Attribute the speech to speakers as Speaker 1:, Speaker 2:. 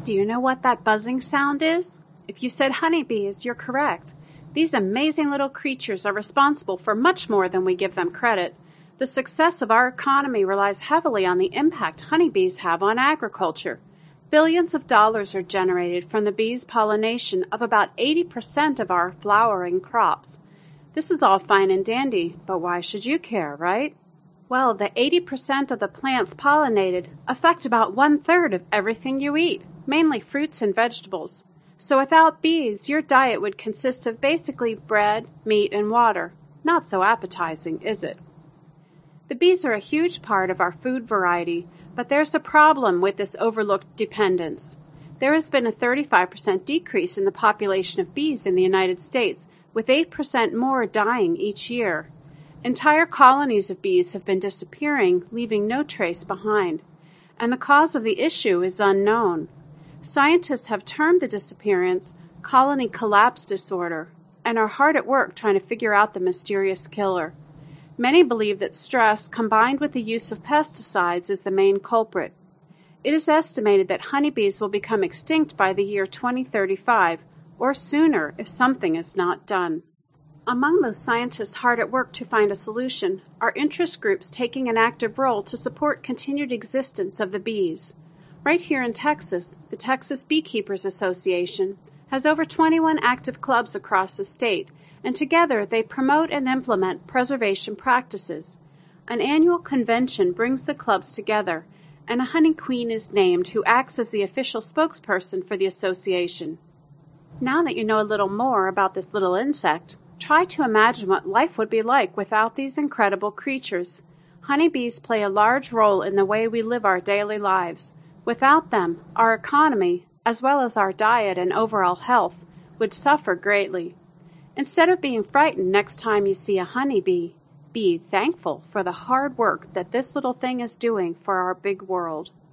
Speaker 1: Do you know what that buzzing sound is? If you said honeybees, you're correct. These amazing little creatures are responsible for much more than we give them credit. The success of our economy relies heavily on the impact honeybees have on agriculture. Billions of dollars are generated from the bees' pollination of about 80% of our flowering crops. This is all fine and dandy, but why should you care, right? Well, the 80% of the plants pollinated affect about 1/3 of everything you eat, mainly fruits and vegetables. So without bees, your diet would consist of basically bread, meat, and water. Not so appetizing, is it? The bees are a huge part of our food variety, but there's a problem with this overlooked dependence. There has been a 35% decrease in the population of bees in the United States, with 8% more dying each year. Entire colonies of bees have been disappearing, leaving no trace behind. And the cause of the issue is unknown. Scientists have termed the disappearance colony collapse disorder and are hard at work trying to figure out the mysterious killer. Many believe that stress combined with the use of pesticides is the main culprit. It is estimated that honeybees will become extinct by the year 2035 or sooner if something is not done. Among those scientists hard at work to find a solution are interest groups taking an active role to support continued existence of the bees. Right here in Texas, the Texas Beekeepers Association has over 21 active clubs across the state, and together they promote and implement preservation practices. An annual convention brings the clubs together, and a honey queen is named who acts as the official spokesperson for the association. Now that you know a little more about this little insect, try to imagine what life would be like without these incredible creatures. Honeybees play a large role in the way we live our daily lives. Without them, our economy, as well as our diet and overall health, would suffer greatly. Instead of being frightened next time you see a honeybee, be thankful for the hard work that this little thing is doing for our big world.